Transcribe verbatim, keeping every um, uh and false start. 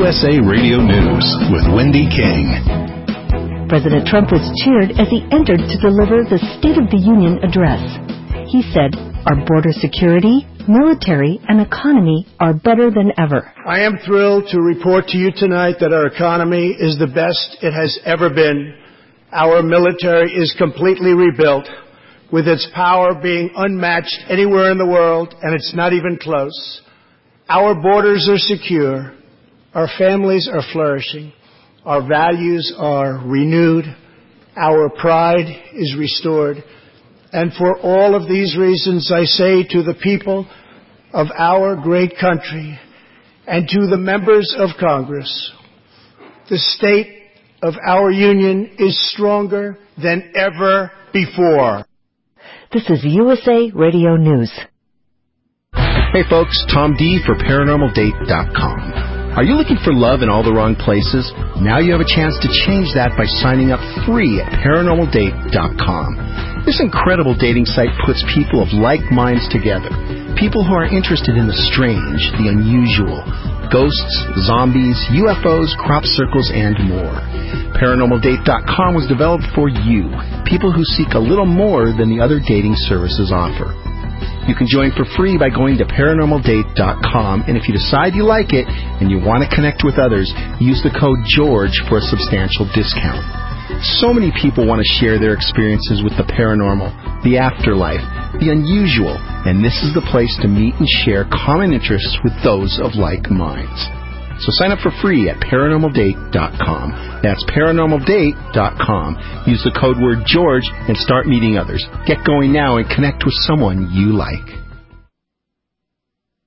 U S A Radio News with Wendy King. President Trump was cheered as he entered to deliver the State of the Union address. He said, "Our border security, military, and economy are better than ever." I am thrilled to report to you tonight that our economy is the best it has ever been. Our military is completely rebuilt, with its power being unmatched anywhere in the world, and it's not even close. Our borders are secure. Our families are flourishing. Our values are renewed. Our pride is restored. And for all of these reasons, I say to the people of our great country and to the members of Congress, the state of our union is stronger than ever before. This is U S A Radio News. Hey folks, Tom D for Paranormal Date dot com. Are you looking for love in all the wrong places? Now you have a chance to change that by signing up free at Paranormal Date dot com. This incredible dating site puts people of like minds together. People who are interested in the strange, the unusual, ghosts, zombies, U F Os, crop circles, and more. Paranormal Date dot com was developed for you, people who seek a little more than the other dating services offer. You can join for free by going to Paranormal Date dot com, and if you decide you like it and you want to connect with others, use the code GEORGE for a substantial discount. So many people want to share their experiences with the paranormal, the afterlife, the unusual, and this is the place to meet and share common interests with those of like minds. So sign up for free at Paranormal Date dot com. That's Paranormal Date dot com. Use the code word GEORGE and start meeting others. Get going now and connect with someone you like.